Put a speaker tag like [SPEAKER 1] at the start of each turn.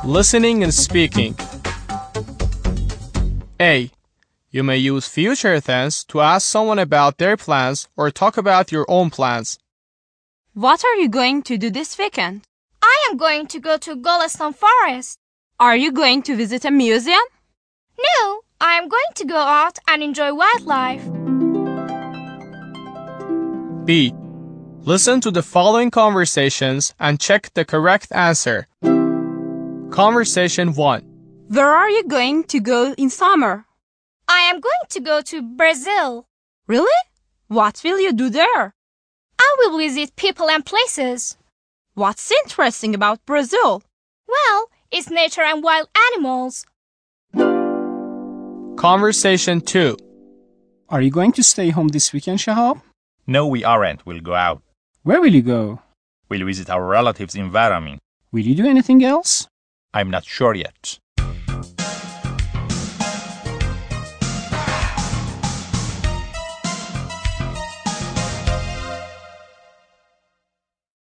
[SPEAKER 1] Listening and speaking. A. You may use future tense to ask someone about their plans or talk about your own plans.
[SPEAKER 2] What are you going to do this weekend?
[SPEAKER 3] I am going to go to Golestan Forest.
[SPEAKER 2] Are you going to visit a museum?
[SPEAKER 3] No, I am going to go out and enjoy wildlife.
[SPEAKER 1] B. Listen to the following conversations and check the correct answer. Conversation 1.
[SPEAKER 2] Where are you going to go in summer?
[SPEAKER 3] I am going to go to Brazil.
[SPEAKER 2] Really? What will you do there?
[SPEAKER 3] I will visit people and places.
[SPEAKER 2] What's interesting about Brazil?
[SPEAKER 3] Well, it's nature and wild animals.
[SPEAKER 1] Conversation 2.
[SPEAKER 4] Are you going to stay home this weekend, Shahab?
[SPEAKER 5] No, we aren't. We'll go out.
[SPEAKER 4] Where will you go?
[SPEAKER 5] We'll visit our relatives in Varamin.
[SPEAKER 4] Will you do anything else?
[SPEAKER 5] I'm not sure yet.